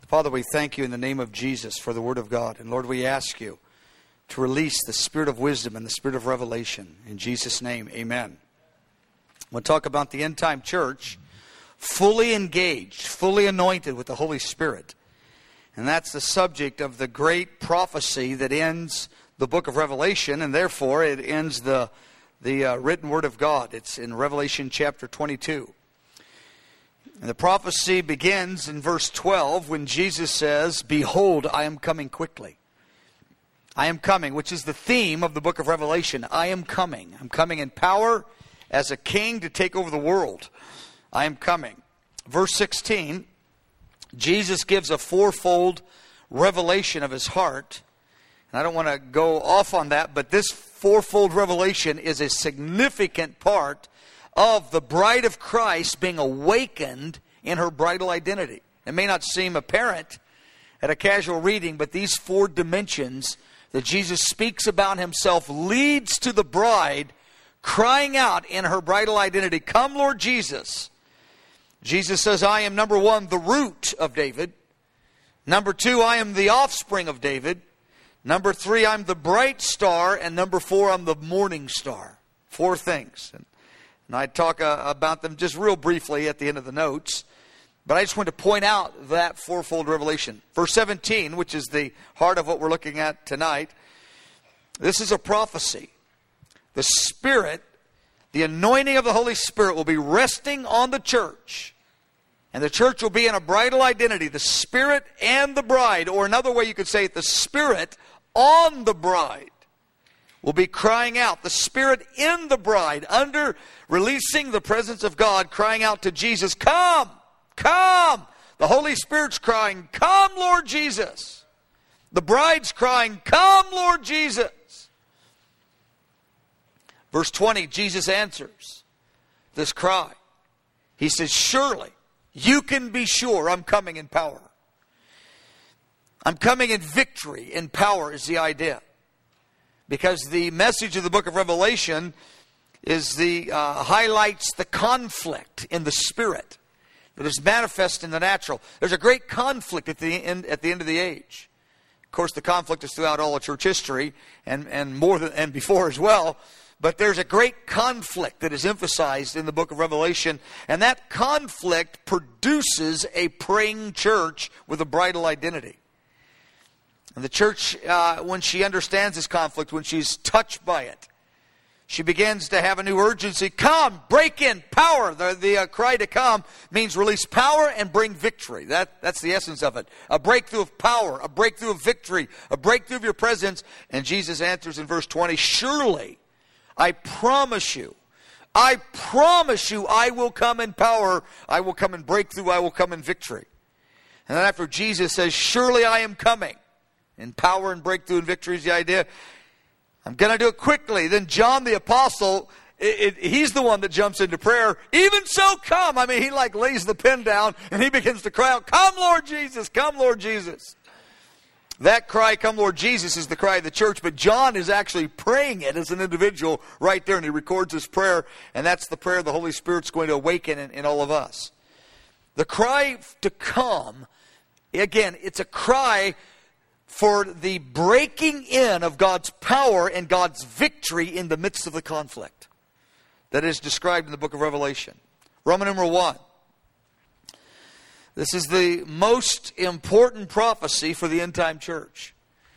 Father, we thank you in the name of Jesus for the Word of God. And Lord, we ask you to release the spirit of wisdom and the spirit of revelation. In Jesus' name, amen. We'll talk about the end-time church, fully engaged, fully anointed with the Holy Spirit. And that's the subject of the great prophecy that ends the book of Revelation, and therefore it ends the written Word of God. It's in Revelation chapter 22. And the prophecy begins in verse 12 when Jesus says, "Behold, I am coming quickly." I am coming, which is the theme of the book of Revelation. I am coming. I'm coming in power as a king to take over the world. I am coming. Verse 16, Jesus gives a fourfold revelation of his heart. And I don't want to go off on that, but this fourfold revelation is a significant part of the bride of Christ being awakened in her bridal identity. It may not seem apparent at a casual reading, but these four dimensions that Jesus speaks about himself leads to the bride crying out in her bridal identity, "Come, Lord Jesus." Jesus says, "I am," number one, the root of David. Number two, "I am the offspring of David." Number three, "I'm the bright star." And number four, "I'm the morning star." Four things. And I talk about them just real briefly at the end of the notes. But I just want to point out that fourfold revelation. Verse 17, which is the heart of what we're looking at tonight. This is a prophecy. The Spirit, the anointing of the Holy Spirit will be resting on the church. And the church will be in a bridal identity. The Spirit and the bride. Or another way you could say it, the Spirit on the bride will be crying out. The Spirit in the bride, under releasing the presence of God, crying out to Jesus, "Come, come." The Holy Spirit's crying, "Come, Lord Jesus." The bride's crying, "Come, Lord Jesus." Verse 20, Jesus answers this cry. He says, "Surely, you can be sure I'm coming in power." I'm coming in victory. In power is the idea. Because the message of the book of Revelation is highlights the conflict in the spirit that is manifest in the natural. There's a great conflict at the end of the age. Of course, the conflict is throughout all of church history and more than and before as well. But there's a great conflict that is emphasized in the book of Revelation, and that conflict produces a praying church with a bridal identity. And the church, when she understands this conflict, when she's touched by it, she begins to have a new urgency. Come, break in, power. The cry to come means release power and bring victory. That's the essence of it. A breakthrough of power, a breakthrough of victory, a breakthrough of your presence. And Jesus answers in verse 20, "Surely, I promise you, I will come in power, I will come in breakthrough, I will come in victory." And then after Jesus says, "Surely I am coming," in power and breakthrough and victory is the idea. I'm going to do it quickly. Then John the Apostle, he's the one that jumps into prayer. "Even so, come." I mean, he lays the pen down and he begins to cry out, "Come, Lord Jesus, come, Lord Jesus." That cry, "Come, Lord Jesus," is the cry of the church, but John is actually praying it as an individual right there, and he records his prayer, and that's the prayer the Holy Spirit's going to awaken in all of us. The cry to come, again, it's a cry for the breaking in of God's power and God's victory in the midst of the conflict that is described in the book of Revelation. Roman numeral 1. This is the most important prophecy for the end-time church.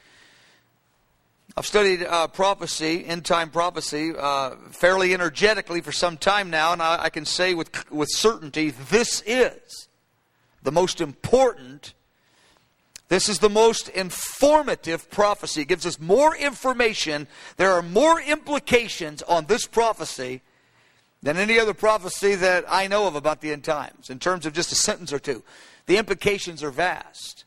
I've studied prophecy, end-time prophecy, fairly energetically for some time now, and I can say with certainty, this is the most important. This is the most informative prophecy. It gives us more information. There are more implications on this prophecy than any other prophecy that I know of about the end times, in terms of just a sentence or two. The implications are vast.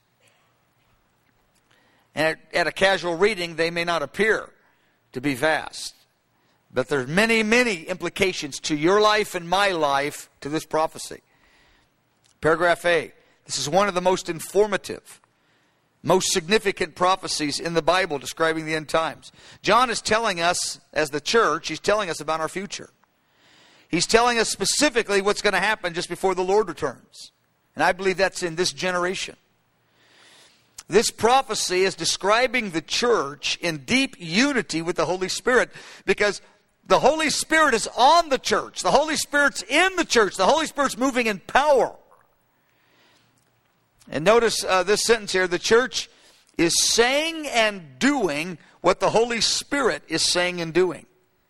And at a casual reading, they may not appear to be vast. But there's many, many implications to your life and my life to this prophecy. Paragraph A. This is one of the most informative, most significant prophecies in the Bible describing the end times. John is telling us, as the church, he's telling us about our future. He's telling us specifically what's going to happen just before the Lord returns. And I believe that's in this generation. This prophecy is describing the church in deep unity with the Holy Spirit, because the Holy Spirit is on the church. The Holy Spirit's in the church. The Holy Spirit's moving in power. And notice this sentence here. The church is saying and doing what the Holy Spirit is saying and doing.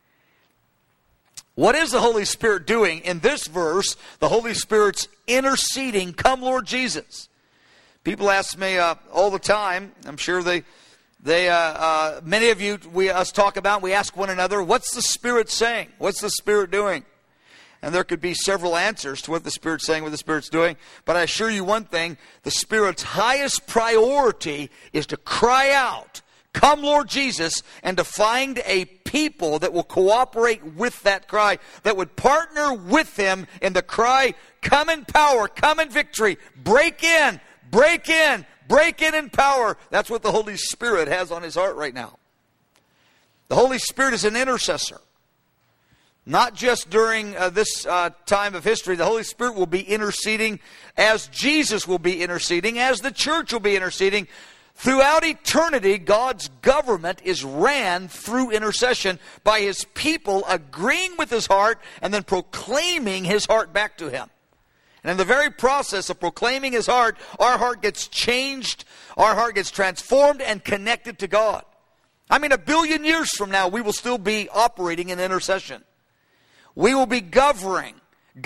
What is the Holy Spirit doing? In this verse, the Holy Spirit's interceding, "Come, Lord Jesus." People ask me all the time, I'm sure many of you, us talk about, we ask one another, what's the Spirit saying? What's the Spirit doing? And there could be several answers to what the Spirit's saying, what the Spirit's doing. But I assure you one thing, the Spirit's highest priority is to cry out, "Come, Lord Jesus," and to find a people that will cooperate with that cry, that would partner with Him in the cry, "Come in power, come in victory, break in, break in, break in power." That's what the Holy Spirit has on His heart right now. The Holy Spirit is an intercessor. Not just during this time of history. The Holy Spirit will be interceding as Jesus will be interceding, as the church will be interceding. Throughout eternity, God's government is ran through intercession by His people agreeing with His heart and then proclaiming His heart back to Him. And in the very process of proclaiming His heart, our heart gets changed, our heart gets transformed and connected to God. I mean, 1 billion years from now, we will still be operating in intercession. We will be governing.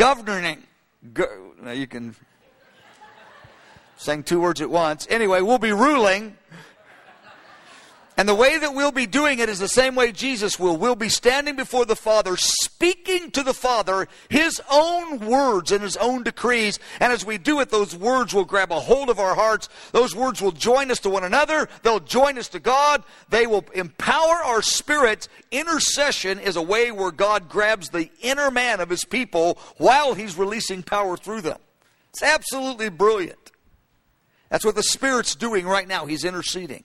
Now you can saying 2 words at once. Anyway, we'll be ruling. And the way that we'll be doing it is the same way Jesus will. We'll be standing before the Father, speaking to the Father His own words and His own decrees. And as we do it, those words will grab a hold of our hearts. Those words will join us to one another. They'll join us to God. They will empower our spirit. Intercession is a way where God grabs the inner man of His people while He's releasing power through them. It's absolutely brilliant. That's what the Spirit's doing right now. He's interceding.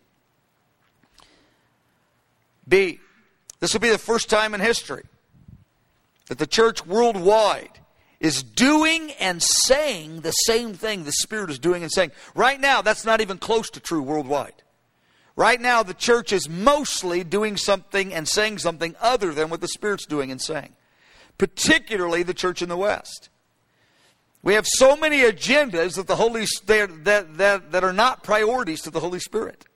B, this will be the first time in history that the church worldwide is doing and saying the same thing the Spirit is doing and saying. Right now, that's not even close to true worldwide. Right now, the church is mostly doing something and saying something other than what the Spirit's doing and saying. Particularly the church in the West. We have so many agendas that that are not priorities to the Holy Spirit.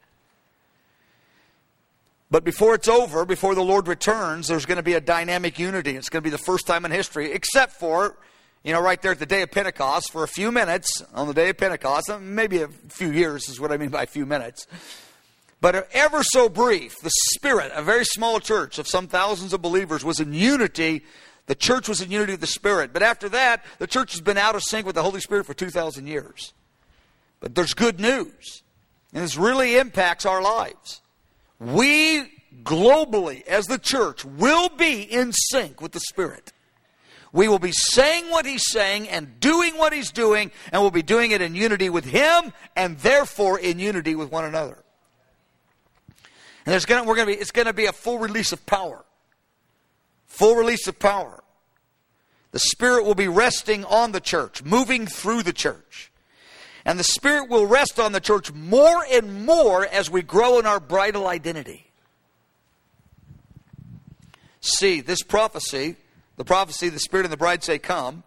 But before it's over, before the Lord returns, there's going to be a dynamic unity. It's going to be the first time in history, except for, right there at the day of Pentecost, for a few minutes on the day of Pentecost, maybe a few years is what I mean by a few minutes. But ever so brief, the Spirit, a very small church of some thousands of believers, was in unity. The church was in unity with the Spirit. But after that, the church has been out of sync with the Holy Spirit for 2,000 years. But there's good news. And this really impacts our lives. We globally, as the church, will be in sync with the Spirit. We will be saying what He's saying and doing what He's doing, and we'll be doing it in unity with Him and therefore in unity with one another. And it's going to be a full release of power. Full release of power. The Spirit will be resting on the church, moving through the church. And the Spirit will rest on the church more and more as we grow in our bridal identity. See, this prophecy, the Spirit and the bride say, "Come."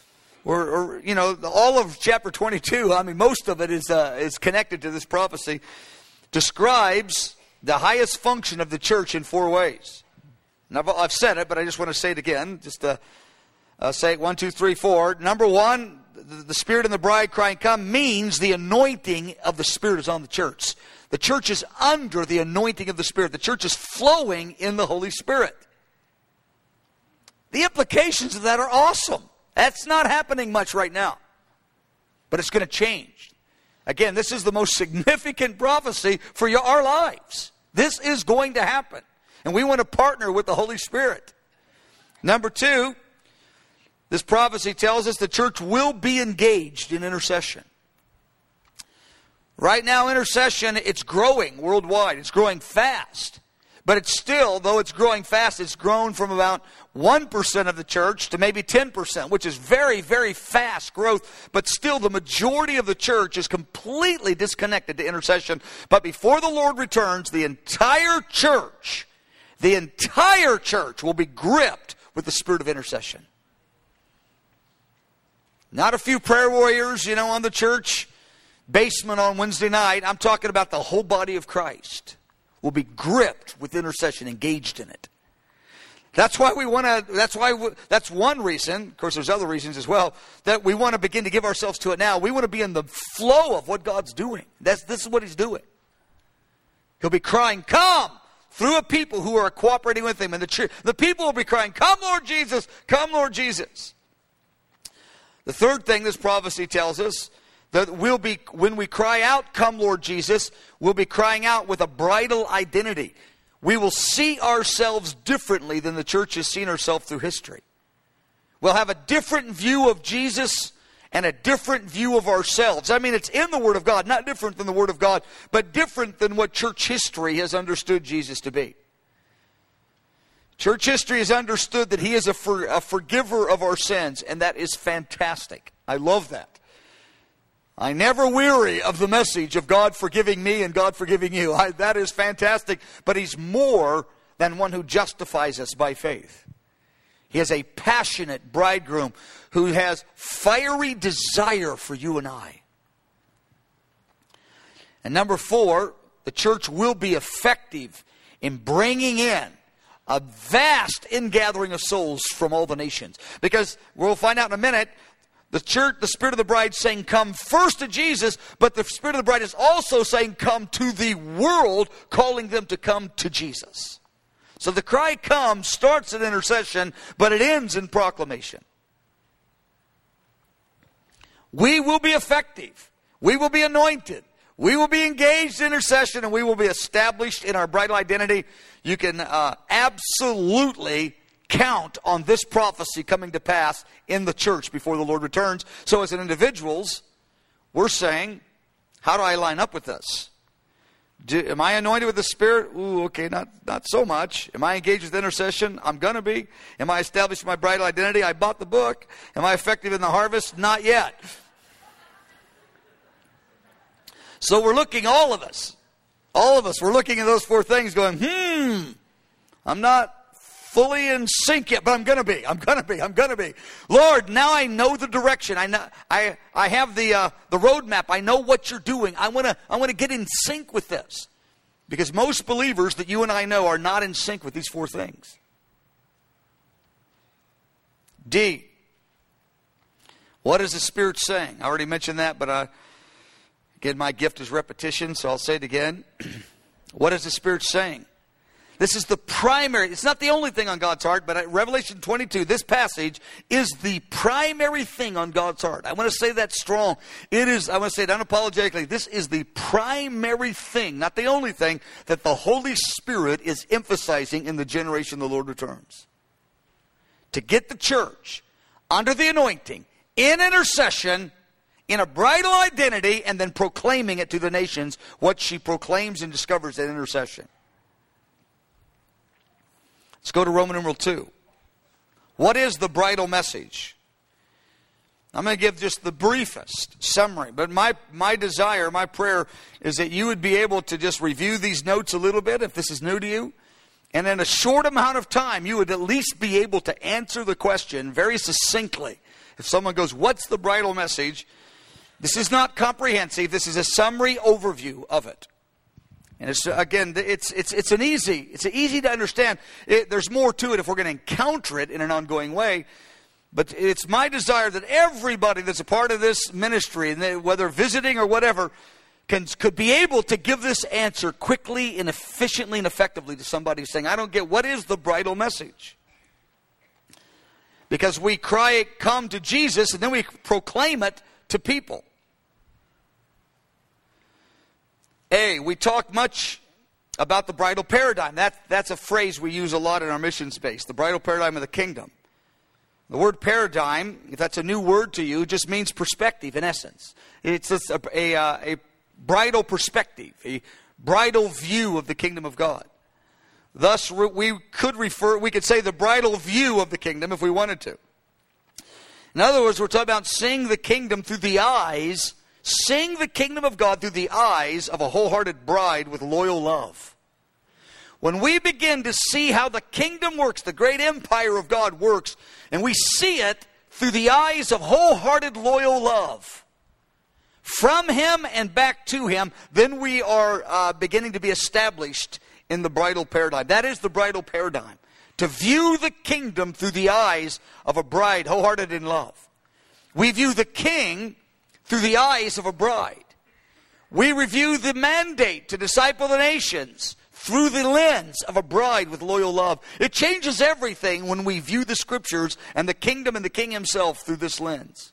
All of chapter 22, most of it is connected to this prophecy, describes the highest function of the church in 4 ways. And I've said it, but I just want to say it again. Just say it 1, 2, 3, 4. Number 1, the Spirit and the bride crying, "Come," means the anointing of the Spirit is on the church. The church is under the anointing of the Spirit. The church is flowing in the Holy Spirit. The implications of that are awesome. That's not happening much right now. But it's going to change. Again, this is the most significant prophecy for our lives. This is going to happen. And we want to partner with the Holy Spirit. Number 2, this prophecy tells us the church will be engaged in intercession. Right now, intercession, it's growing worldwide. It's growing fast. But it's still, though it's growing fast, it's grown from about 1% of the church to maybe 10%, which is very, very fast growth. But still, the majority of the church is completely disconnected to intercession. But before the Lord returns, the entire church will be gripped with the spirit of intercession. Not a few prayer warriors, on the church basement on Wednesday night. I'm talking about the whole body of Christ will be gripped with intercession, engaged in it. That's why that's one reason, of course there's other reasons as well, that we want to begin to give ourselves to it now. We want to be in the flow of what God's doing. This is what He's doing. He'll be crying, "Come!" through a people who are cooperating with Him. And the people will be crying, "Come, Lord Jesus! Come, Lord Jesus!" The third thing this prophecy tells us, that when we cry out, "Come, Lord Jesus," we'll be crying out with a bridal identity. We will see ourselves differently than the church has seen herself through history. We'll have a different view of Jesus and a different view of ourselves. I mean, it's in the Word of God, not different than the Word of God, but different than what church history has understood Jesus to be. Church history has understood that He is a forgiver of our sins, and that is fantastic. I love that. I never weary of the message of God forgiving me and God forgiving you. That is fantastic. But He's more than one who justifies us by faith. He is a passionate bridegroom who has fiery desire for you and I. And number 4, the church will be effective in bringing in a vast ingathering of souls from all the nations. Because we'll find out in a minute, the church, the Spirit of the bride saying, "Come first to Jesus," but the Spirit of the bride is also saying, "Come to the world," calling them to come to Jesus. So the cry, "Come," starts in intercession, but it ends in proclamation. We will be effective. We will be anointed. We will be engaged in intercession, and we will be established in our bridal identity. You can absolutely count on this prophecy coming to pass in the church before the Lord returns. So as individuals, we're saying, how do I line up with this? Am I anointed with the Spirit? Ooh, okay, not so much. Am I engaged with intercession? I'm going to be. Am I established in my bridal identity? I bought the book. Am I effective in the harvest? Not yet. So we're looking, all of us, we're looking at those 4 things going, I'm not fully in sync yet, but I'm going to be. Lord, now I know the direction. I have the roadmap. I know what you're doing. I want to get in sync with this. Because most believers that you and I know are not in sync with these 4 things. D. What is the Spirit saying? I already mentioned that, but again, my gift is repetition, so I'll say it again. What is the Spirit saying? This is the primary, it's not the only thing on God's heart, but at Revelation 22, this passage is the primary thing on God's heart. I want to say that strong. I want to say it unapologetically. This is the primary thing, not the only thing, that the Holy Spirit is emphasizing in the generation the Lord returns. To get the church under the anointing, in intercession, in a bridal identity, and then proclaiming it to the nations, what she proclaims and discovers in intercession. Let's go to Roman numeral 2. What is the bridal message? I'm going to give just the briefest summary, but my desire, my prayer is that you would be able to just review these notes a little bit if this is new to you. And in a short amount of time, you would at least be able to answer the question very succinctly. If someone goes, "What's the bridal message?" This is not comprehensive. This is a summary overview of it. And it's easy to understand. There's more to it if we're going to encounter it in an ongoing way. But it's my desire that everybody that's a part of this ministry, whether visiting or whatever, could be able to give this answer quickly and efficiently and effectively to somebody saying, "I don't get, what is the bridal message?" Because we cry, "Come to Jesus," and then we proclaim it to people. We talk much about the bridal paradigm. That's a phrase we use a lot in our mission space, the bridal paradigm of the kingdom. The word paradigm, if that's a new word to you, just means perspective in essence. It's just a bridal perspective, a bridal view of the kingdom of God. Thus, we could say the bridal view of the kingdom if we wanted to. In other words, we're talking about seeing the kingdom through the eyes, seeing the kingdom of God through the eyes of a wholehearted bride with loyal love. When we begin to see how the kingdom works, the great empire of God works, and we see it through the eyes of wholehearted loyal love, from Him and back to Him, then we are beginning to be established in the bridal paradigm. That is the bridal paradigm. To view the kingdom through the eyes of a bride wholehearted in love. We view the king through the eyes of a bride. We review the mandate to disciple the nations through the lens of a bride with loyal love. It changes everything when we view the scriptures and the kingdom and the king himself through this lens.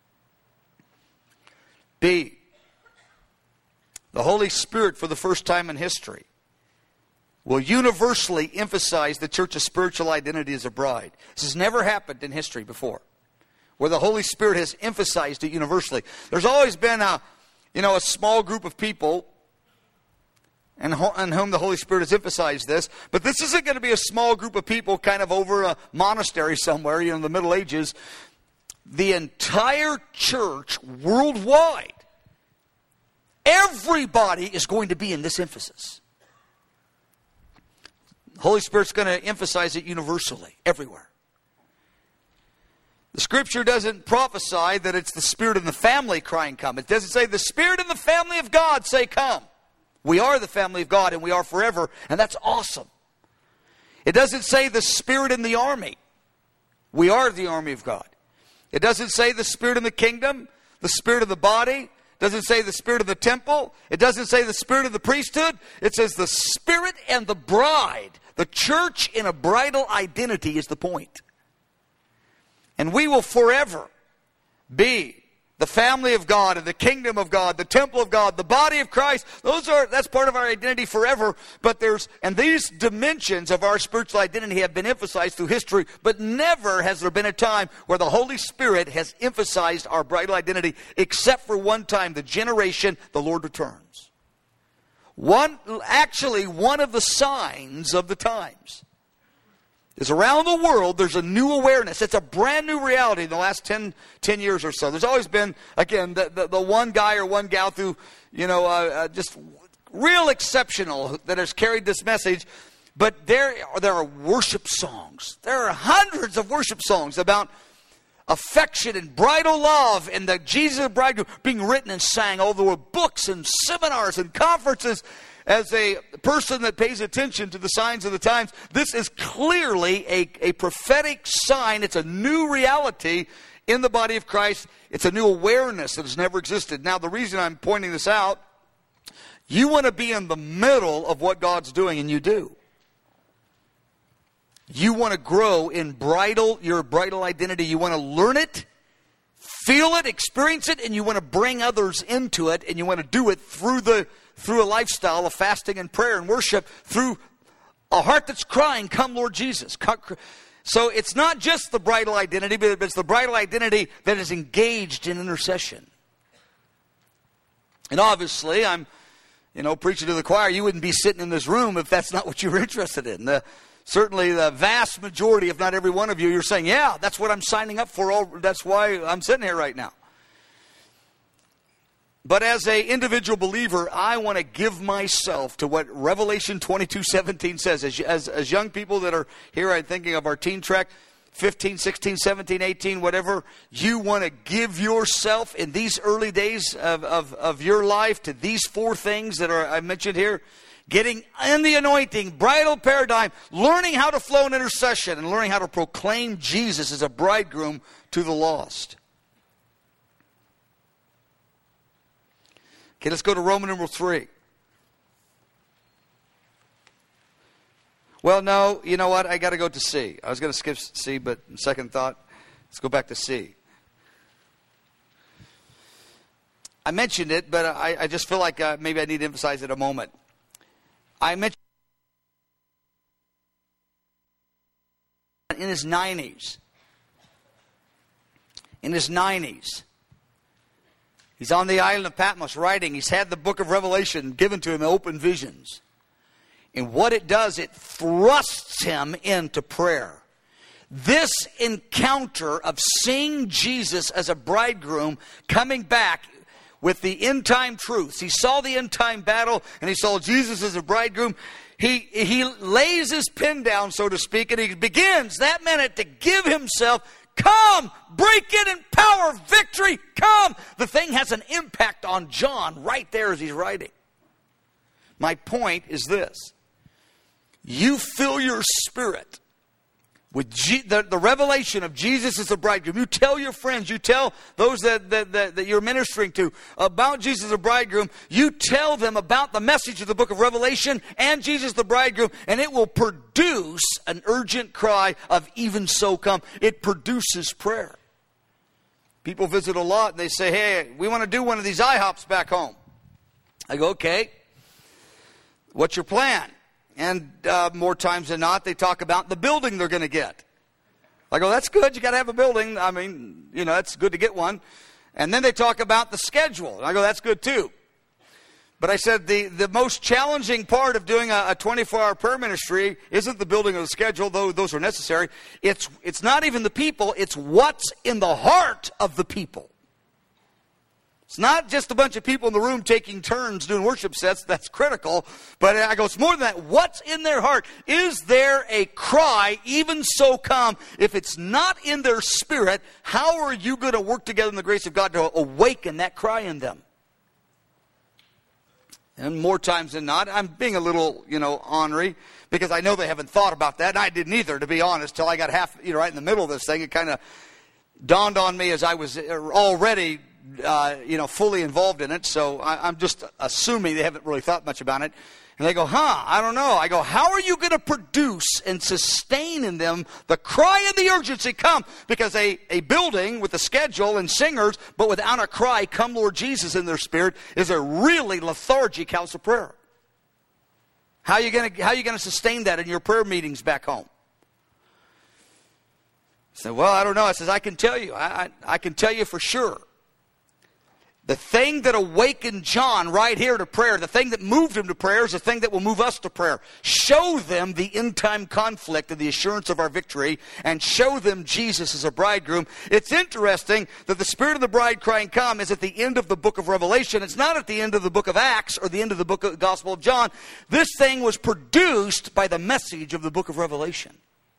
B, the Holy Spirit for the first time in history will universally emphasize the church's spiritual identity as a bride. This has never happened in history before, where the Holy Spirit has emphasized it universally. There's always been a small group of people and on whom the Holy Spirit has emphasized this. But this isn't going to be a small group of people kind of over a monastery somewhere, in the Middle Ages. The entire church worldwide, everybody is going to be in this emphasis. The Holy Spirit's going to emphasize it universally, everywhere. The Scripture doesn't prophesy that it's the Spirit in the family crying, come. It doesn't say the Spirit in the family of God say, come. We are the family of God and we are forever, and that's awesome. It doesn't say the Spirit in the army. We are the army of God. It doesn't say the Spirit in the kingdom, the Spirit of the body. It doesn't say the Spirit of the temple. It doesn't say the Spirit of the priesthood. It says the Spirit and the bride. The church in a bridal identity is the point. And we will forever be the family of God and the kingdom of God, the temple of God, the body of Christ. That's part of our identity forever. But these dimensions of our spiritual identity have been emphasized through history, but never has there been a time where the Holy Spirit has emphasized our bridal identity, except for one time, the generation the Lord returns. One of the signs of the times is around the world there's a new awareness. It's a brand new reality in the last 10 years or so. There's always been, again, the one guy or one gal through, just real exceptional that has carried this message. But there are worship songs. There are hundreds of worship songs about affection and bridal love and the Jesus bridegroom being written and sang all over the world. Books and seminars and conferences. As a person that pays attention to the signs of the times, this is clearly a prophetic sign. It's a new reality in the body of Christ. It's a new awareness that has never existed. Now, the reason I'm pointing this out, you want to be in the middle of what God's doing, and you do. You want to grow in your bridal identity. You want to learn it, feel it, experience it, and you want to bring others into it, and you want to do it through a lifestyle of fasting and prayer and worship, through a heart that's crying, come Lord Jesus. So it's not just the bridal identity, but it's the bridal identity that is engaged in intercession. And obviously, I'm preaching to the choir. You wouldn't be sitting in this room if that's not what you were interested in. Certainly the vast majority, if not every one of you, you're saying, yeah, that's what I'm signing up for. That's why I'm sitting here right now. But as an individual believer, I want to give myself to what Revelation 22:17 says. As young people that are here, I'm thinking of our teen track, 15, 16, 17, 18, whatever. You want to give yourself in these early days of your life to these four things that I mentioned here. Getting in the anointing, bridal paradigm, learning how to flow in intercession, and learning how to proclaim Jesus as a bridegroom to the lost. Okay, let's go to Roman numeral 3. Well, no, you know what? I got to go to C. I was going to skip C, but second thought, let's go back to C. I mentioned it, but I just feel like maybe I need to emphasize it a moment. I mentioned in his 90s. In his 90s. He's on the island of Patmos writing. He's had the book of Revelation given to him in open visions. And what it does, it thrusts him into prayer. This encounter of seeing Jesus as a bridegroom coming back with the end time truths. He saw the end time battle and he saw Jesus as a bridegroom. He lays his pen down, so to speak, and he begins that minute to give himself. Come, break in power, victory, come. The thing has an impact on John right there as he's writing. My point is this. You fill your spirit with the revelation of Jesus as a bridegroom. You tell your friends, you tell those that you're ministering to about Jesus as a bridegroom. You tell them about the message of the book of Revelation and Jesus the bridegroom, and it will produce an urgent cry of even so come. It produces prayer. People visit a lot and they say, hey, we want to do one of these IHOPs back home. I go, okay, what's your plan? And more times than not, they talk about the building they're going to get. I go, that's good. You got to have a building. I mean, that's good to get one. And then they talk about the schedule. And I go, that's good too. But I said the most challenging part of doing a 24-hour prayer ministry isn't the building of the schedule, though those are necessary. It's not even the people. It's what's in the heart of the people. It's not just a bunch of people in the room taking turns doing worship sets. That's critical. But I go, it's more than that. What's in their heart? Is there a cry, even so come? If it's not in their spirit, how are you going to work together in the grace of God to awaken that cry in them? And more times than not, I'm being a little, ornery, because I know they haven't thought about that. And I didn't either, to be honest, till I got right in the middle of this thing. It kind of dawned on me as I was already fully involved in it. So I'm just assuming they haven't really thought much about it. And they go, I don't know. I go, how are you going to produce and sustain in them the cry and the urgency? Come. Because a building with a schedule and singers, but without a cry, come Lord Jesus in their spirit, is a really lethargic house of prayer. How are you going to sustain that in your prayer meetings back home? I said, well, I don't know. I says, I can tell you. I can tell you for sure. The thing that awakened John right here to prayer, the thing that moved him to prayer, is the thing that will move us to prayer. Show them the end-time conflict and the assurance of our victory, and show them Jesus as a bridegroom. It's interesting that the Spirit of the bride crying, come, is at the end of the book of Revelation. It's not at the end of the book of Acts or the end of the book of the Gospel of John. This thing was produced by the message of the book of Revelation.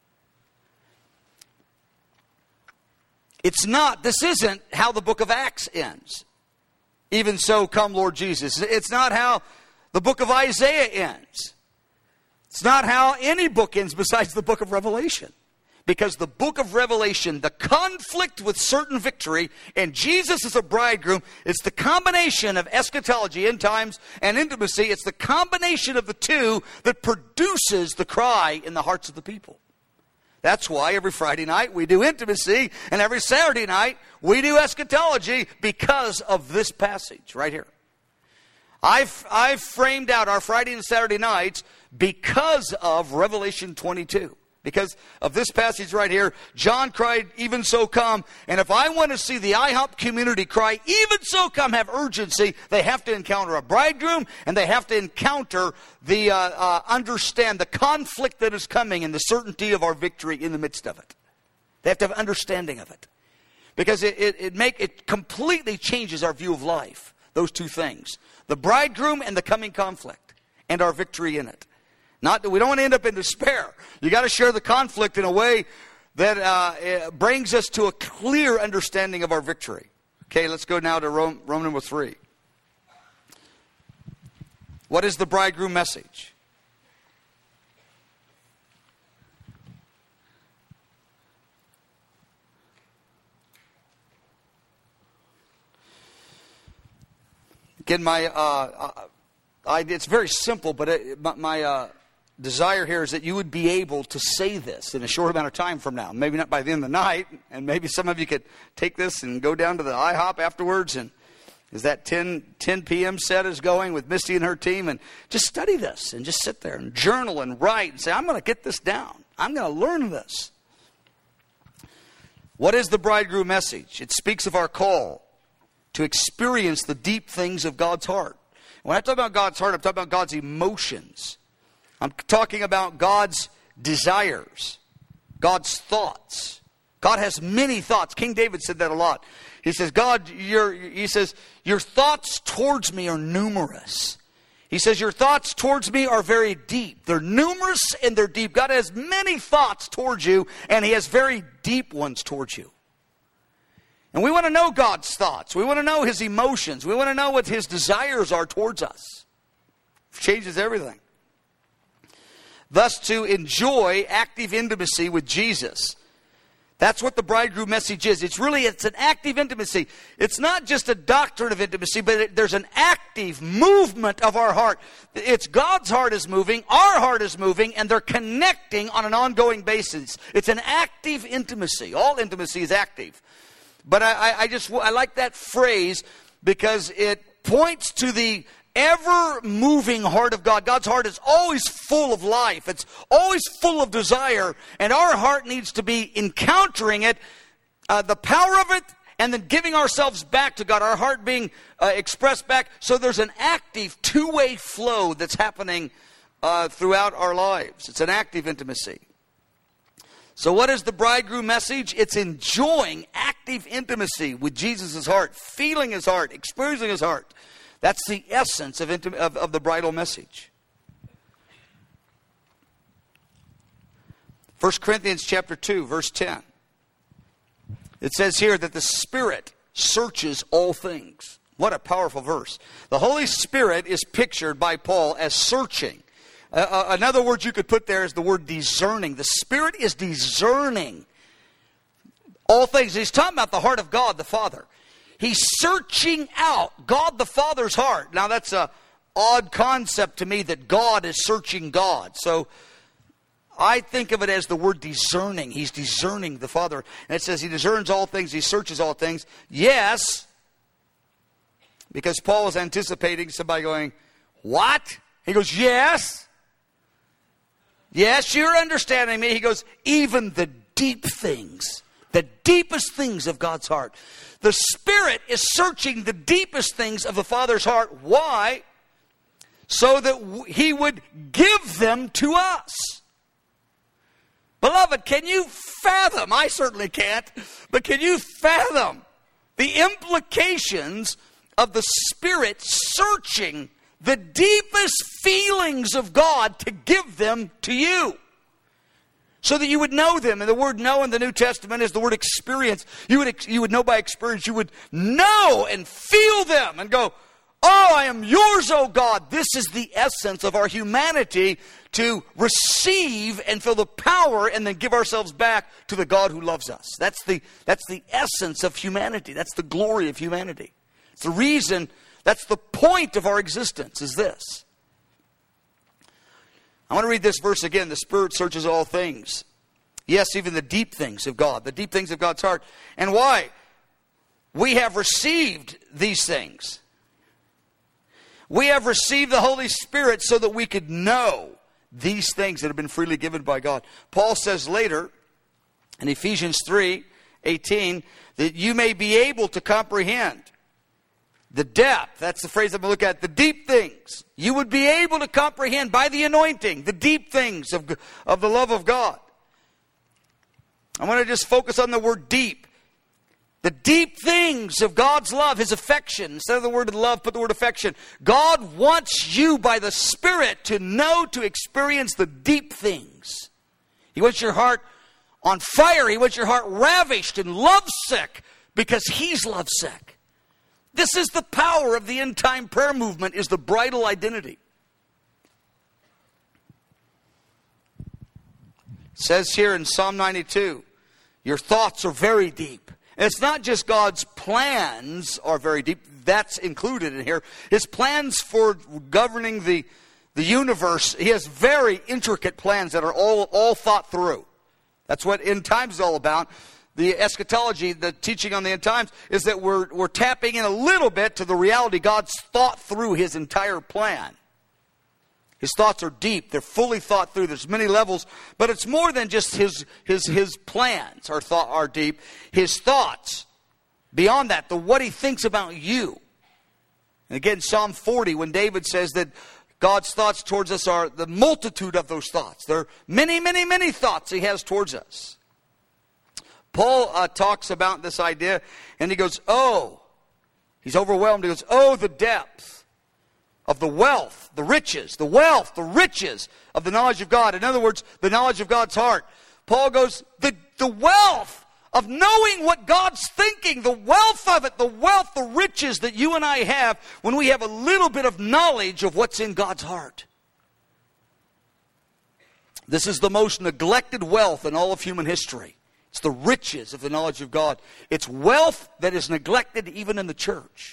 This isn't how the book of Acts ends. Even so, come Lord Jesus. It's not how the book of Isaiah ends. It's not how any book ends besides the book of Revelation. Because the book of Revelation, the conflict with certain victory, and Jesus as a bridegroom, it's the combination of eschatology, end times, and intimacy. It's the combination of the two that produces the cry in the hearts of the people. That's why every Friday night we do intimacy, and every Saturday night we do eschatology, because of this passage right here. I've framed out our Friday and Saturday nights because of Revelation 22. Because of this passage right here, John cried, even so come. And if I want to see the IHOP community cry, even so come, have urgency, they have to encounter a bridegroom, and they have to encounter understand the conflict that is coming and the certainty of our victory in the midst of it. They have to have understanding of it. Because it completely changes our view of life, those two things. The bridegroom and the coming conflict, and our victory in it. Not that we don't want to end up in despair. You got to share the conflict in a way that brings us to a clear understanding of our victory. Okay, let's go now to Roman number 3. What is the bridegroom message? Again, it's very simple, but my desire here is that you would be able to say this in a short amount of time from now. Maybe not by the end of the night, and maybe some of you could take this and go down to the IHOP afterwards, and as that 10 p.m. set is going with Misty and her team, and just study this and just sit there and journal and write and say, I'm going to get this down. I'm going to learn this. What is the bridegroom message? It speaks of our call to experience the deep things of God's heart. When I talk about God's heart, I'm talking about God's emotions. I'm talking about God's desires, God's thoughts. God has many thoughts. King David said that a lot. He says, your thoughts towards me are numerous. He says, your thoughts towards me are very deep. They're numerous and they're deep. God has many thoughts towards you, and He has very deep ones towards you. And we want to know God's thoughts. We want to know His emotions. We want to know what His desires are towards us. It changes everything. Thus, to enjoy active intimacy with Jesus. That's what the bridegroom message is. It's an active intimacy. It's not just a doctrine of intimacy, but there's an active movement of our heart. It's God's heart is moving, our heart is moving, and they're connecting on an ongoing basis. It's an active intimacy. All intimacy is active. But I like that phrase because it points to the ever-moving heart of God. God's heart is always full of life. It's always full of desire. And our heart needs to be encountering it, the power of it, and then giving ourselves back to God. Our heart being expressed back. So there's an active two-way flow that's happening throughout our lives. It's an active intimacy. So what is the bridegroom message? It's enjoying active intimacy with Jesus' heart, feeling His heart, experiencing His heart. That's the essence of the bridal message. 1 Corinthians chapter 2, verse 10. It says here that the Spirit searches all things. What a powerful verse. The Holy Spirit is pictured by Paul as searching. Another word you could put there is the word discerning. The Spirit is discerning all things. He's talking about the heart of God the Father. He's searching out God the Father's heart. Now that's an odd concept to me that God is searching God. So I think of it as the word discerning. He's discerning the Father. And it says He discerns all things. He searches all things. Yes, because Paul is anticipating somebody going, what? He goes, yes. Yes, you're understanding me. He goes, even the deep things, the deepest things of God's heart. The Spirit is searching the deepest things of the Father's heart. Why? So that He would give them to us. Beloved, can you fathom? I certainly can't. But can you fathom the implications of the Spirit searching the deepest feelings of God to give them to you? So that you would know them. And the word know in the New Testament is the word experience. You would know by experience. You would know and feel them and go, oh, I am yours, oh God. This is the essence of our humanity, to receive and feel the power and then give ourselves back to the God who loves us. That's the essence of humanity. That's the glory of humanity. It's the reason, that's the point of our existence, is this. I want to read this verse again. The Spirit searches all things. Yes, even the deep things of God. The deep things of God's heart. And why? We have received these things. We have received the Holy Spirit so that we could know these things that have been freely given by God. Paul says later in Ephesians 3:18 that you may be able to comprehend the depth. That's the phrase I'm going to look at. The deep things. You would be able to comprehend by the anointing the deep things of the love of God. I want to just focus on the word deep. The deep things of God's love, His affection. Instead of the word love, put the word affection. God wants you by the Spirit to know, to experience the deep things. He wants your heart on fire. He wants your heart ravished and lovesick because He's lovesick. This is the power of the end-time prayer movement, is the bridal identity. It says here in Psalm 92, your thoughts are very deep. And it's not just God's plans are very deep. That's included in here. His plans for governing the universe, He has very intricate plans that are all thought through. That's what end times is all about. The eschatology, the teaching on the end times, is that we're tapping in a little bit to the reality God's thought through His entire plan. His thoughts are deep. They're fully thought through. There's many levels. But it's more than just His plans are deep. His thoughts, beyond that, what He thinks about you. And again, Psalm 40, when David says that God's thoughts towards us are the multitude of those thoughts. There are many, many, many thoughts He has towards us. Paul talks about this idea, and he goes, oh, he's overwhelmed. He goes, oh, the depth of the wealth, the riches of the knowledge of God. In other words, the knowledge of God's heart. Paul goes, the wealth of knowing what God's thinking, the wealth of it, the riches that you and I have when we have a little bit of knowledge of what's in God's heart. This is the most neglected wealth in all of human history. It's the riches of the knowledge of God. It's wealth that is neglected even in the church.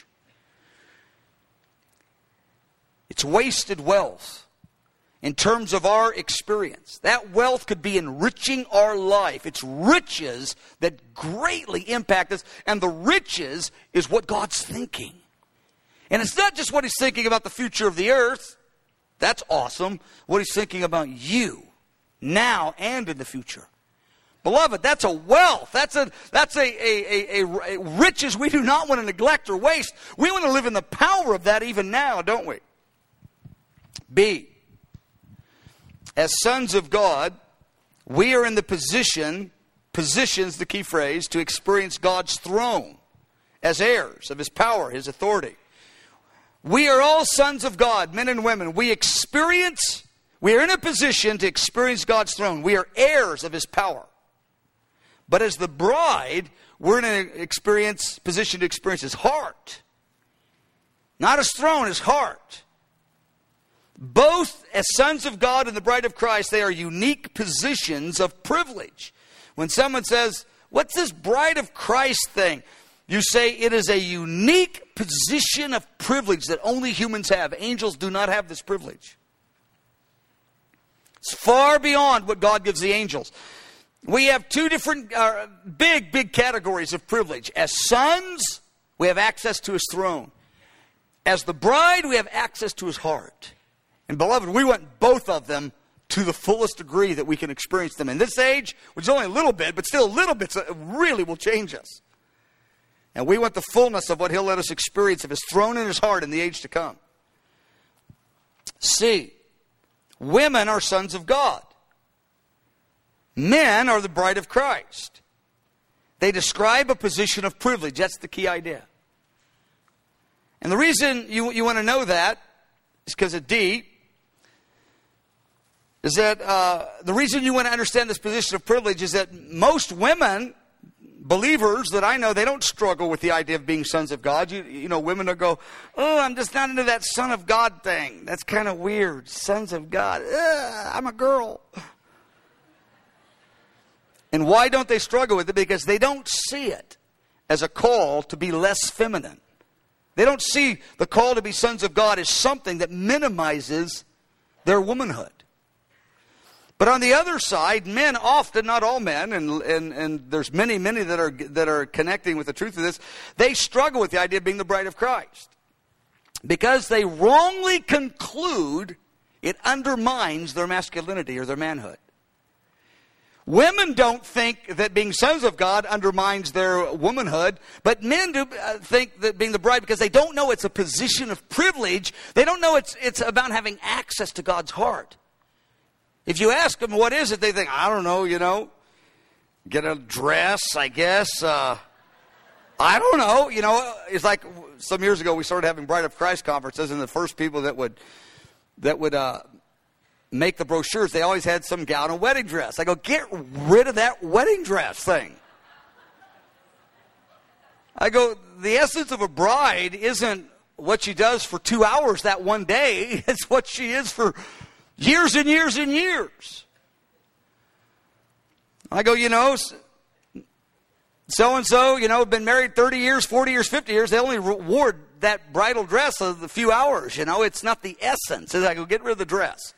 It's wasted wealth in terms of our experience. That wealth could be enriching our life. It's riches that greatly impact us. And the riches is what God's thinking. And it's not just what He's thinking about the future of the earth. That's awesome. What He's thinking about you now and in the future. Beloved, that's a wealth. That's a riches we do not want to neglect or waste. We want to live in the power of that even now, don't we? B, as sons of God, we are in the position's the key phrase, to experience God's throne as heirs of His power, His authority. We are all sons of God, men and women. We are in a position to experience God's throne. We are heirs of His power. But as the bride, we're in a position to experience His heart. Not His throne, His heart. Both as sons of God and the bride of Christ, they are unique positions of privilege. When someone says, what's this bride of Christ thing? You say it is a unique position of privilege that only humans have. Angels do not have this privilege. It's far beyond what God gives the angels. We have two different big categories of privilege. As sons, we have access to His throne. As the bride, we have access to His heart. And beloved, we want both of them to the fullest degree that we can experience them in this age, which is only a little bit, but still a little bit really will change us. And we want the fullness of what He'll let us experience of His throne in His heart in the age to come. C, women are sons of God. Men are the bride of Christ. They describe a position of privilege. That's the key idea. And the reason you want to know that is because of D, is that the reason you want to understand this position of privilege is that most women, believers that I know, they don't struggle with the idea of being sons of God. You know, women will go, oh, I'm just not into that son of God thing. That's kind of weird. Sons of God. I'm a girl. And why don't they struggle with it? Because they don't see it as a call to be less feminine. They don't see the call to be sons of God as something that minimizes their womanhood. But on the other side, men often, not all men, and there's many that are connecting with the truth of this, they struggle with the idea of being the bride of Christ. Because they wrongly conclude it undermines their masculinity or their manhood. Women don't think that being sons of God undermines their womanhood, but men do think that being the bride, because they don't know it's a position of privilege. They don't know it's about having access to God's heart. If you ask them what is it, they think, I don't know, get a dress, I guess. I don't know, it's like some years ago we started having Bride of Christ conferences, and the first people that would make the brochures, they always had some gal in a wedding dress. I go, get rid of that wedding dress thing. I go, the essence of a bride isn't what she does for 2 hours that one day. It's what she is for years and years and years. I go, so-and-so, been married 30 years, 40 years, 50 years. They only wore that bridal dress of a few hours, It's not the essence. I go, get rid of the dress.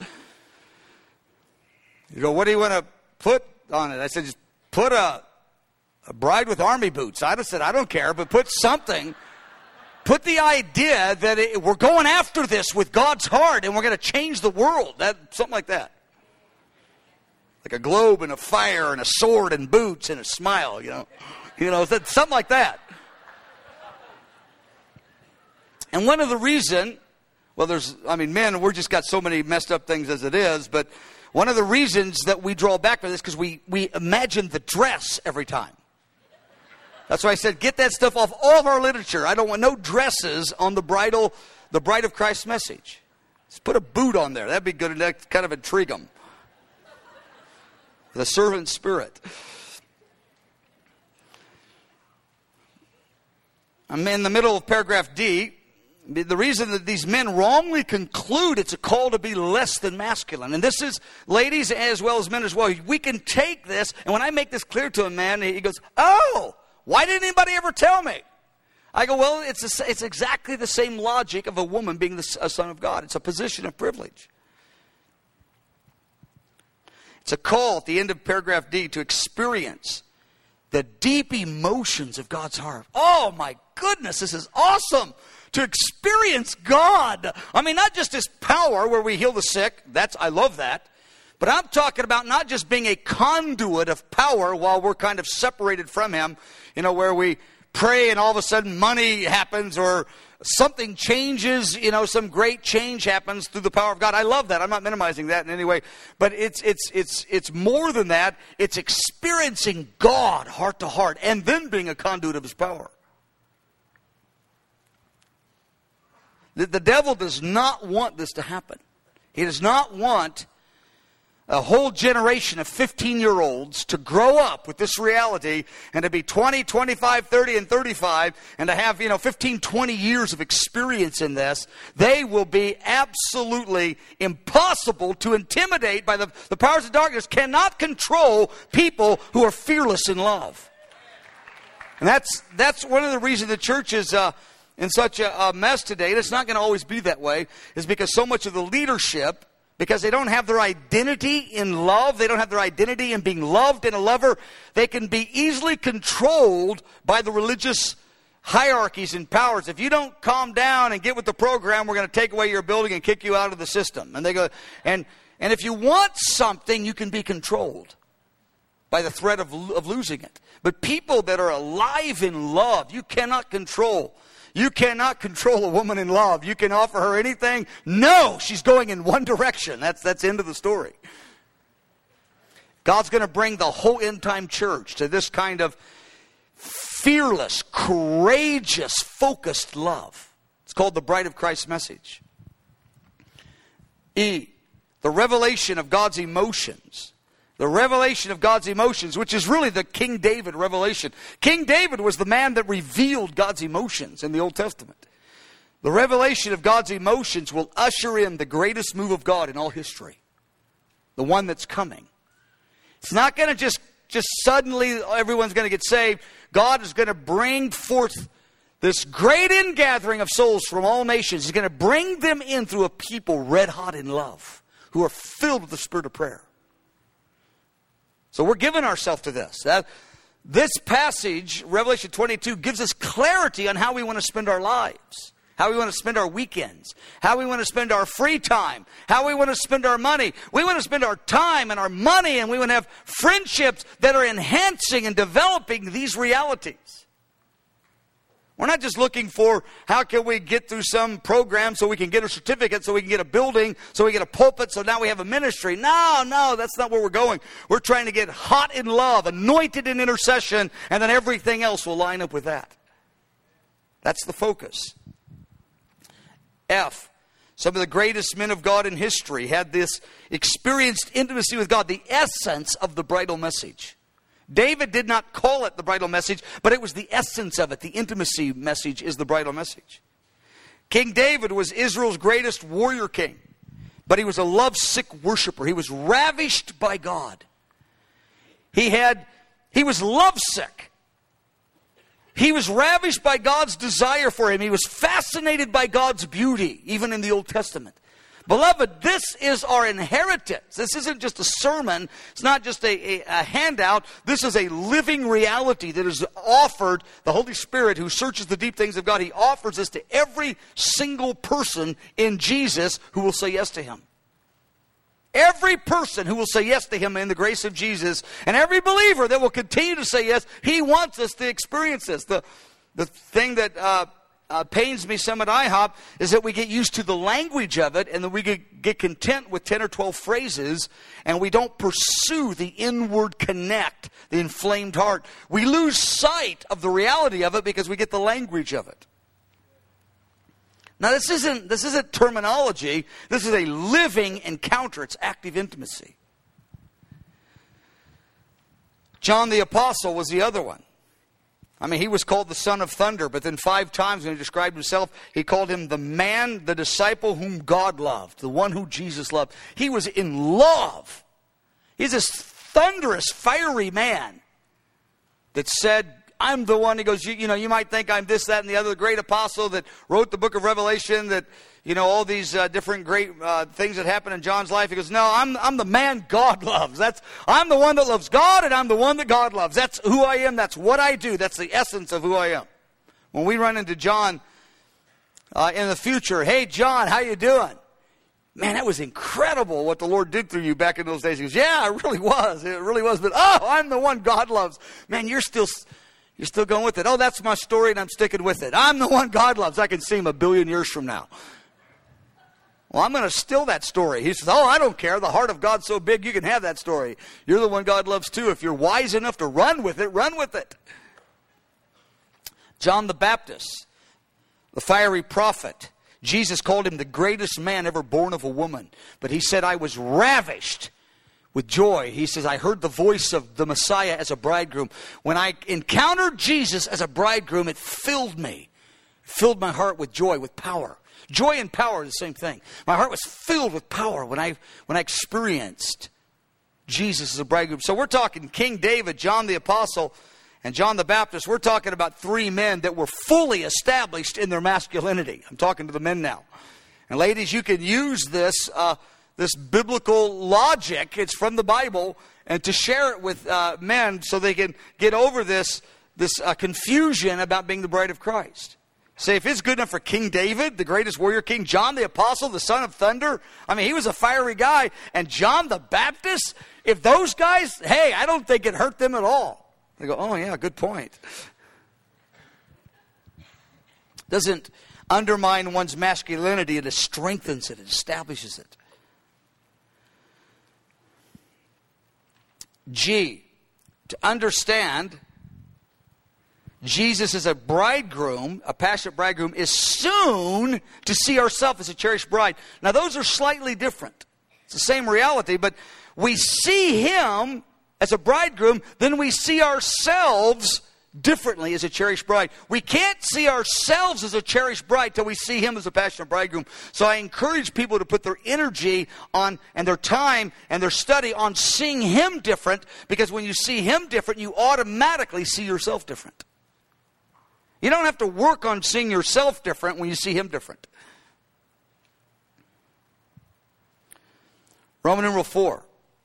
You go, what do you want to put on it? I said, just put a bride with army boots. I just said, I don't care, but put something. Put the idea that we're going after this with God's heart and we're going to change the world. Something like that. Like a globe and a fire and a sword and boots and a smile, something like that. And one of the reasons Men, we're just got so many messed up things as it is, but one of the reasons that we draw back from this because we imagine the dress every time. That's why I said, get that stuff off all of our literature. I don't want no dresses on the Bride of Christ message. Let's put a boot on there. That'd be good. That'd kind of intrigue them. The servant spirit. I'm in the middle of paragraph D. The reason that these men wrongly conclude it's a call to be less than masculine. And this is ladies as well as men as well. We can take this, and when I make this clear to a man, he goes, oh, why didn't anybody ever tell me? I go, well, it's exactly the same logic of a woman being a son of God. It's a position of privilege. It's a call at the end of paragraph D to experience the deep emotions of God's heart. Oh my goodness, this is awesome. To experience God. I mean, not just His power where we heal the sick. I love that. But I'm talking about not just being a conduit of power while we're kind of separated from Him. Where we pray and all of a sudden money happens or something changes. Some great change happens through the power of God. I love that. I'm not minimizing that in any way. But it's more than that. It's experiencing God heart to heart and then being a conduit of His power. The devil does not want this to happen. He does not want a whole generation of 15-year-olds to grow up with this reality and to be 20, 25, 30, and 35 and to have, 15, 20 years of experience in this. They will be absolutely impossible to intimidate by the powers of darkness. Cannot control people who are fearless in love. And that's one of the reasons the church is in such a mess today, and it's not going to always be that way, is because so much of the leadership, because they don't have their identity in love, they don't have their identity in being loved and a lover, they can be easily controlled by the religious hierarchies and powers. If you don't calm down and get with the program, we're going to take away your building and kick you out of the system. And they go, and if you want something, you can be controlled by the threat of losing it. But people that are alive in love, you cannot control. You cannot control a woman in love. You can offer her anything. No, she's going in one direction. That's the end of the story. God's going to bring the whole end-time church to this kind of fearless, courageous, focused love. It's called the Bride of Christ message. E, the revelation of God's emotions. The revelation of God's emotions, which is really the King David revelation. King David was the man that revealed God's emotions in the Old Testament. The revelation of God's emotions will usher in the greatest move of God in all history. The one that's coming. It's not going to just suddenly everyone's going to get saved. God is going to bring forth this great ingathering of souls from all nations. He's going to bring them in through a people red hot in love, who are filled with the spirit of prayer. So we're giving ourselves to this. This passage, Revelation 22, gives us clarity on how we want to spend our lives, how we want to spend our weekends, how we want to spend our free time, how we want to spend our money. We want to spend our time and our money, and we want to have friendships that are enhancing and developing these realities. We're not just looking for how can we get through some program so we can get a certificate, so we can get a building, so we get a pulpit, so now we have a ministry. No, that's not where we're going. We're trying to get hot in love, anointed in intercession, and then everything else will line up with that. That's the focus. F, some of the greatest men of God in history had this experienced intimacy with God, the essence of the bridal message. David did not call it the bridal message, but it was the essence of it. The intimacy message is the bridal message. King David was Israel's greatest warrior king, but he was a lovesick worshiper. He was ravished by God. He was lovesick. He was ravished by God's desire for him. He was fascinated by God's beauty, even in the Old Testament. Beloved, this is our inheritance. This isn't just a sermon. It's not just a handout. This is a living reality that is offered. The Holy Spirit, who searches the deep things of God, He offers this to every single person in Jesus who will say yes to Him. Every person who will say yes to Him in the grace of Jesus, and every believer that will continue to say yes, He wants us to experience this. The thing that pains me some at IHOP is that we get used to the language of it, and then we get content with 10 or 12 phrases, and we don't pursue the inward connect, the inflamed heart. We lose sight of the reality of it because we get the language of it. Now, this isn't terminology. This is a living encounter. It's active intimacy. John the Apostle was the other one. I mean, he was called the son of thunder, but then 5 times when he described himself, he called him the man, the disciple whom God loved, the one who Jesus loved. He was in love. He's this thunderous, fiery man that said, I'm the one. He goes, you might think I'm this, that, and the other, the great apostle that wrote the book of Revelation, that, all these different great things that happened in John's life. He goes, no, I'm the man God loves. I'm the one that loves God, and I'm the one that God loves. That's who I am. That's what I do. That's the essence of who I am. When we run into John in the future, hey, John, how you doing? Man, that was incredible what the Lord did through you back in those days. He goes, yeah, it really was. It really was. But, I'm the one God loves. Man, you're still going with it. Oh, that's my story, and I'm sticking with it. I'm the one God loves. I can see him 1 billion years from now. Well, I'm going to steal that story. He says, I don't care. The heart of God's so big, you can have that story. You're the one God loves too. If you're wise enough to run with it, run with it. John the Baptist, the fiery prophet. Jesus called him the greatest man ever born of a woman. But he said, I was ravished with joy. He says, I heard the voice of the Messiah as a bridegroom. When I encountered Jesus as a bridegroom, it filled me. It filled my heart with joy, with power. Joy and power are the same thing. My heart was filled with power when I experienced Jesus as a bridegroom. So we're talking King David, John the Apostle, and John the Baptist. We're talking about 3 men that were fully established in their masculinity. I'm talking to the men now. And ladies, you can use this biblical logic. It's from the Bible, and to share it with men so they can get over this confusion about being the bride of Christ. Say, if it's good enough for King David, the greatest warrior king, John the Apostle, the son of thunder, I mean, he was a fiery guy, and John the Baptist, if those guys, hey, I don't think it hurt them at all. They go, oh yeah, good point. Doesn't undermine one's masculinity, it strengthens it, it establishes it. G, to understand Jesus is a bridegroom, a passionate bridegroom, is soon to see ourselves as a cherished bride. Now those are slightly different. It's the same reality, but we see him as a bridegroom, then we see ourselves differently as a cherished bride. We can't see ourselves as a cherished bride till we see him as a passionate bridegroom. So I encourage people to put their energy on, and their time and their study on seeing him different, because when you see him different, you automatically see yourself different. You don't have to work on seeing yourself different when you see him different. Roman numeral 4.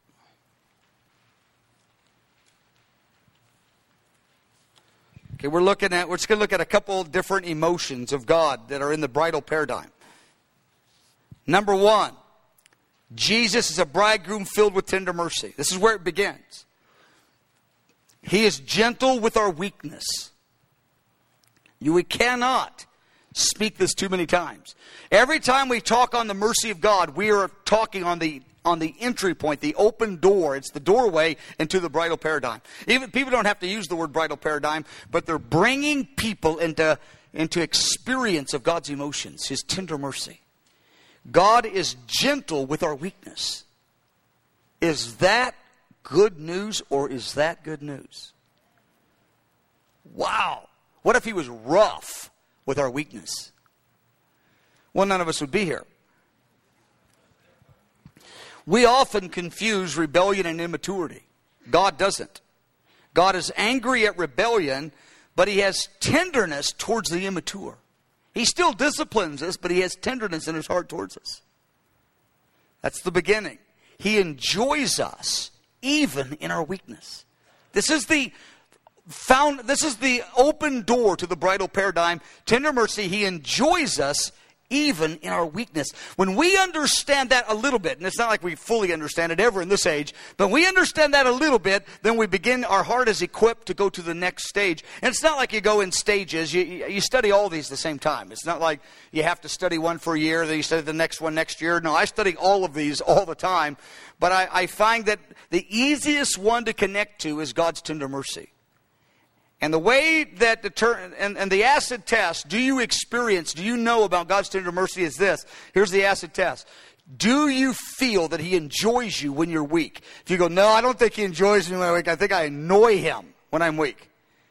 Okay, we're just going to look at a couple different emotions of God that are in the bridal paradigm. Number 1, Jesus is a bridegroom filled with tender mercy. This is where it begins. He is gentle with our weakness. We cannot speak this too many times. Every time we talk on the mercy of God, we are talking on the entry point, the open door. It's the doorway into the bridal paradigm. Even people don't have to use the word bridal paradigm, but they're bringing people into experience of God's emotions, his tender mercy. God is gentle with our weakness. Is that good news, or is that good news? Wow. What if he was rough with our weakness? Well, none of us would be here. We often confuse rebellion and immaturity. God doesn't. God is angry at rebellion, but he has tenderness towards the immature. He still disciplines us, but he has tenderness in his heart towards us. That's the beginning. He enjoys us even in our weakness. This is the open door to the bridal paradigm. Tender mercy, he enjoys us even in our weakness. When we understand that a little bit, and it's not like we fully understand it ever in this age, but we understand that a little bit, then we begin, our heart is equipped to go to the next stage. And it's not like you go in stages. You study all these at the same time. It's not like you have to study one for a year, then you study the next one next year. No, I study all of these all the time. But I find that the easiest one to connect to is God's tender mercy. And the way that and the acid test, do you know about God's tender mercy is this. Here's the acid test. Do you feel that He enjoys you when you're weak? If you go, no, I don't think He enjoys me when I'm weak. I think I annoy Him when I'm weak.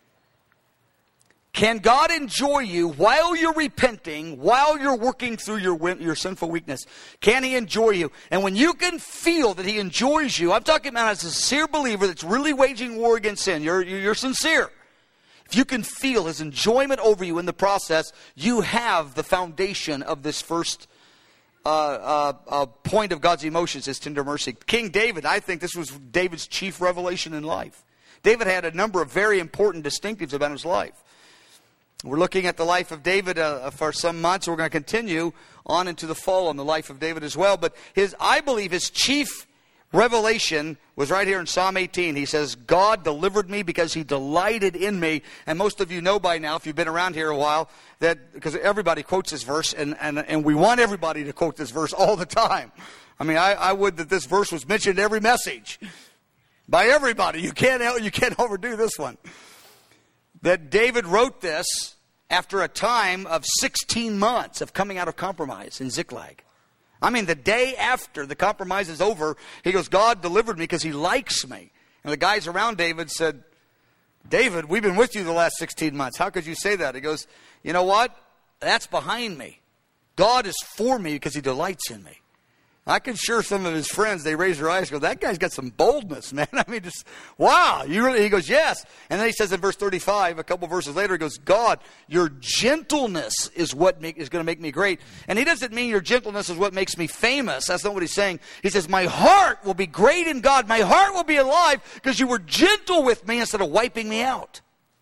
Can God enjoy you while you're repenting, while you're working through your sinful weakness? Can He enjoy you? And when you can feel that He enjoys you, I'm talking about as a sincere believer that's really waging war against sin. You're sincere. If you can feel His enjoyment over you in the process, you have the foundation of this first point of God's emotions, His tender mercy. King David, I think this was David's chief revelation in life. David had a number of very important distinctives about his life. We're looking at the life of David for some months. We're going to continue on into the fall on the life of David as well. But I believe his chief revelation was right here in Psalm 18. He says, God delivered me because He delighted in me. And most of you know by now, if you've been around here a while, that because everybody quotes this verse, and we want everybody to quote this verse all the time. I mean, I would that this verse was mentioned in every message by everybody. You can't overdo this one. That David wrote this after a time of 16 months of coming out of compromise in Ziklag. I mean, the day after the compromise is over, he goes, God delivered me because He likes me. And the guys around David said, David, we've been with you the last 16 months. How could you say that? He goes, you know what? That's behind me. God is for me because He delights in me. I can sure some of his friends, they raise their eyes and go, that guy's got some boldness, man. I mean, just, wow. He goes, yes. And then he says in verse 35, a couple verses later, he goes, God, your gentleness is what is going to make me great. And he doesn't mean your gentleness is what makes me famous. That's not what he's saying. He says, my heart will be great in God. My heart will be alive because you were gentle with me instead of wiping me out.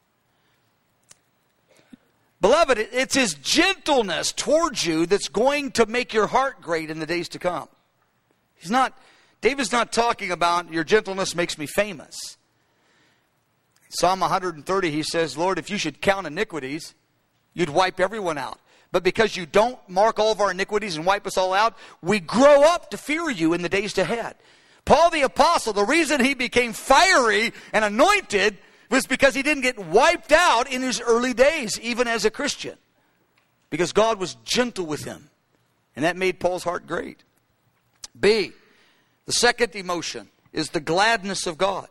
Beloved, it's His gentleness towards you that's going to make your heart great in the days to come. David's not talking about your gentleness makes me famous. Psalm 130, he says, Lord, if you should count iniquities, you'd wipe everyone out. But because you don't mark all of our iniquities and wipe us all out, we grow up to fear you in the days ahead. Paul the Apostle, the reason he became fiery and anointed was because he didn't get wiped out in his early days, even as a Christian. Because God was gentle with him. And that made Paul's heart great. B, the second emotion is the gladness of God.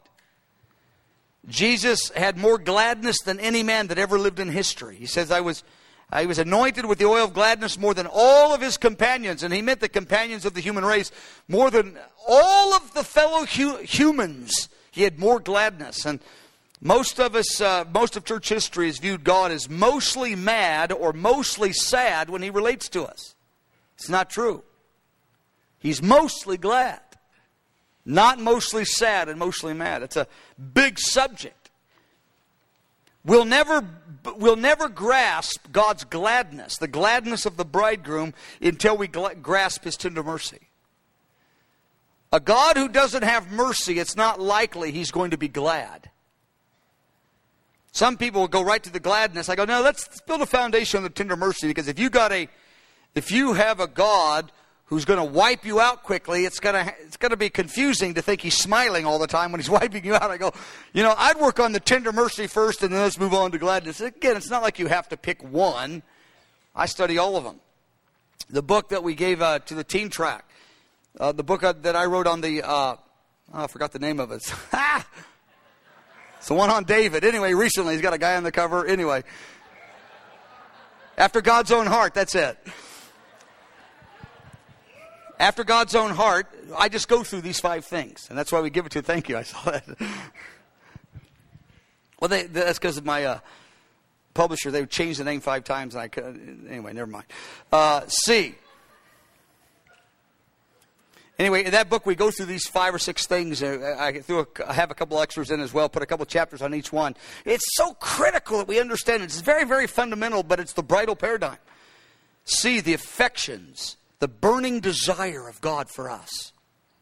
Jesus had more gladness than any man that ever lived in history. He says, I was anointed with the oil of gladness more than all of His companions. And He meant the companions of the human race. More than all of the fellow humans, He had more gladness. And most of church history has viewed God as mostly mad or mostly sad when He relates to us. It's not true. He's mostly glad. Not mostly sad and mostly mad. It's a big subject. We'll never grasp God's gladness, the gladness of the bridegroom, until we grasp His tender mercy. A God who doesn't have mercy, it's not likely He's going to be glad. Some people will go right to the gladness. I go, no, let's build a foundation on the tender mercy, because if you have a God who's going to wipe you out quickly, it's going to be confusing to think He's smiling all the time when He's wiping you out. I go, I'd work on the tender mercy first and then let's move on to gladness. Again, it's not like you have to pick one. I study all of them. The book that we gave to the teen track, the book that I wrote on the, I forgot the name of it. It's the one on David. Anyway, recently he's got a guy on the cover. Anyway, After God's Own Heart, that's it. After God's Own Heart, I just go through these 5 things. And that's why we give it to you. Thank you. I saw that. Well, that's because of my publisher. They changed the name 5 times. And anyway, never mind. C. Anyway, in that book, we go through these 5 or 6 things. I have a couple extras in as well, put a couple chapters on each one. It's so critical that we understand it. It's very, very fundamental, but it's the bridal paradigm. C, the affections, the burning desire of God for us.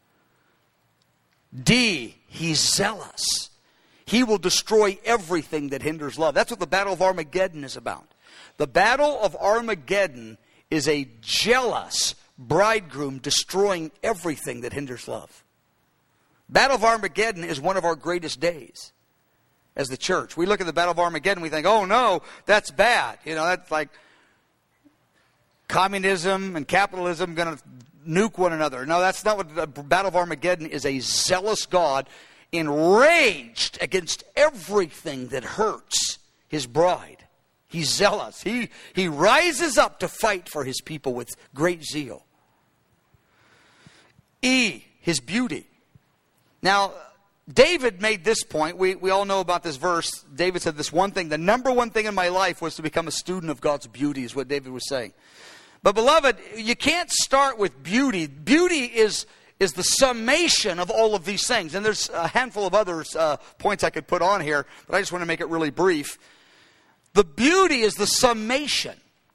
D, He's zealous. He will destroy everything that hinders love. That's what the Battle of Armageddon is about. The Battle of Armageddon is a jealous bridegroom destroying everything that hinders love. Battle of Armageddon is one of our greatest days as the church. We look at the Battle of Armageddon, we think, oh no, that's bad. You know, that's like communism and capitalism going to nuke one another. No, that's not what the Battle of Armageddon is. A zealous God enraged against everything that hurts His bride. He's zealous. He rises up to fight for His people with great zeal. E, His beauty. Now, David made this point. We all know about this verse. David said this one thing. The number one thing in my life was to become a student of God's beauty, is what David was saying. But beloved, you can't start with beauty. Beauty is the summation of all of these things. And there's a handful of other points I could put on here, but I just want to make it really brief. The beauty is the summation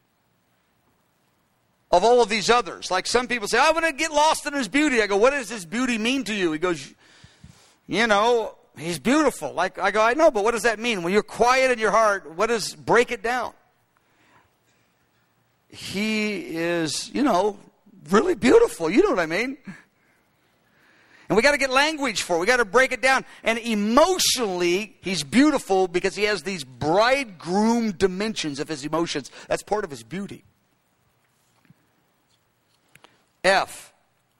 of all of these others. Like some people say, I want to get lost in His beauty. I go, what does His beauty mean to you? He goes, you know, He's beautiful. Like I go, I know, but what does that mean? When you're quiet in your heart, what does break it down? He is, you know, really beautiful. You know what I mean? And we got to get language for it. We got to break it down. And emotionally, He's beautiful because He has these bridegroom dimensions of His emotions. That's part of His beauty. F.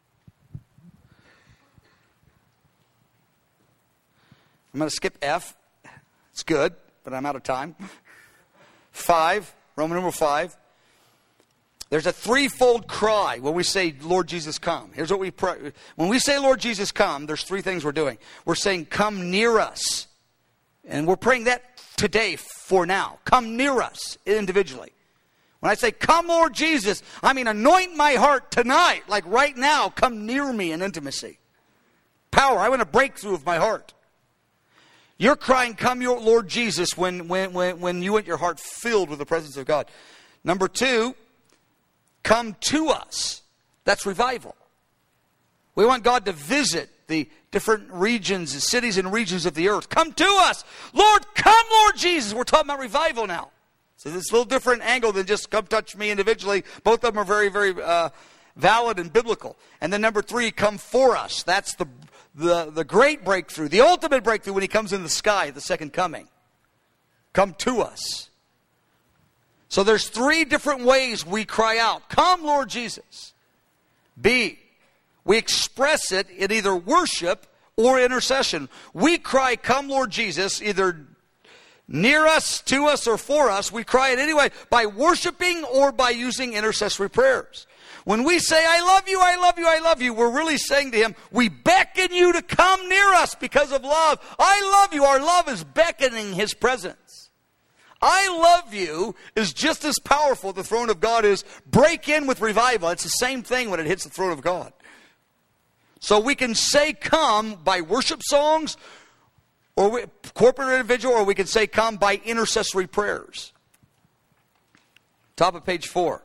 I'm going to skip F. It's good, but I'm out of time. 5, Roman numeral 5. There's a threefold cry when we say, Lord Jesus, come. Here's what we pray. When we say, Lord Jesus, come, there's three things we're doing. We're saying, come near us. And we're praying that today for now. Come near us individually. When I say, come, Lord Jesus, I mean, anoint my heart tonight. Like right now, come near me in intimacy. Power. I want a breakthrough of my heart. You're crying, come, your Lord Jesus, when you want your heart filled with the presence of God. Number 2, come to us. That's revival. We want God to visit the different regions, cities and regions of the earth. Come to us. Lord, come, Lord Jesus. We're talking about revival now. So this is a little different angle than just come touch me individually. Both of them are very, very valid and biblical. And then number 3, come for us. That's the great breakthrough, the ultimate breakthrough when He comes in the sky, the second coming. Come to us. So there's 3 different ways we cry out, come, Lord Jesus. B, we express it in either worship or intercession. We cry, come, Lord Jesus, either near us, to us, or for us. We cry it anyway by worshiping or by using intercessory prayers. When we say, I love you, I love you, I love you, we're really saying to Him, we beckon you to come near us because of love. I love you. Our love is beckoning His presence. I love you is just as powerful. The throne of God is break in with revival. It's the same thing when it hits the throne of God. So we can say come by worship songs, or corporate or individual, or we can say come by intercessory prayers. Top of page 4.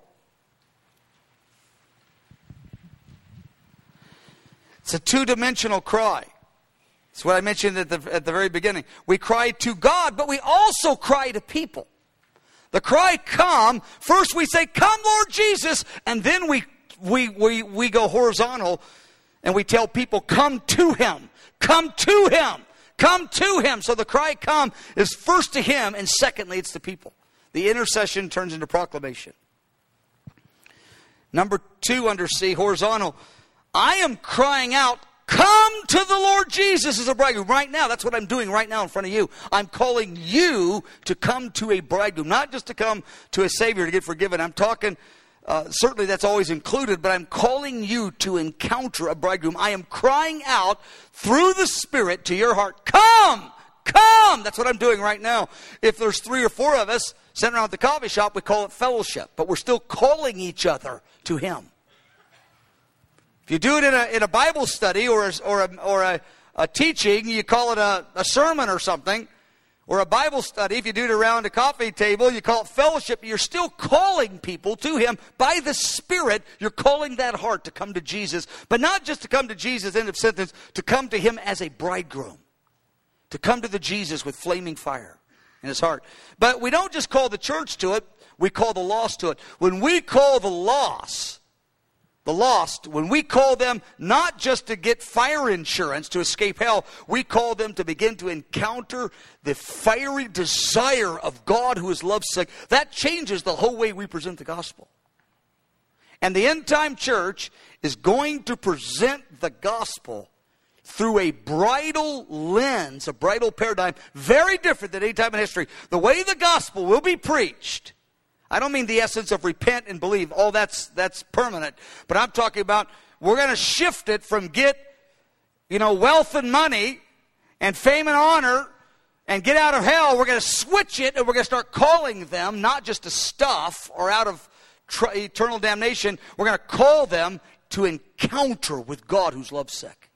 It's a 2-dimensional cry. It's what I mentioned at the very beginning. We cry to God, but we also cry to people. The cry come, first we say, come, Lord Jesus, and then we go horizontal and we tell people, come to Him, come to Him, come to Him. So the cry come is first to Him, and secondly it's to people. The intercession turns into proclamation. Number 2 under C, horizontal. I am crying out, come to the Lord Jesus as a bridegroom. Right now, that's what I'm doing right now in front of you. I'm calling you to come to a bridegroom. Not just to come to a Savior to get forgiven. I'm talking, certainly that's always included, but I'm calling you to encounter a bridegroom. I am crying out through the Spirit to your heart, come, come. That's what I'm doing right now. If there's 3 or 4 of us sitting around at the coffee shop, we call it fellowship. But we're still calling each other to Him. If you do it in a Bible study or a teaching, you call it a sermon or something. Or a Bible study, if you do it around a coffee table, you call it fellowship, you're still calling people to Him by the Spirit. You're calling that heart to come to Jesus. But not just to come to Jesus, end of sentence, to come to Him as a bridegroom. To come to the Jesus with flaming fire in his heart. But we don't just call the church to it, we call the lost to it. When we call the lost, when we call them not just to get fire insurance to escape hell, we call them to begin to encounter the fiery desire of God who is lovesick. That changes the whole way we present the gospel. And the end time church is going to present the gospel through a bridal lens, a bridal paradigm, very different than any time in history. The way the gospel will be preached, I don't mean the essence of repent and believe. Oh, that's permanent. But I'm talking about we're going to shift it from get, wealth and money and fame and honor and get out of hell. We're going to switch it and we're going to start calling them not just to stuff or out of eternal damnation. We're going to call them to encounter with God who's lovesick.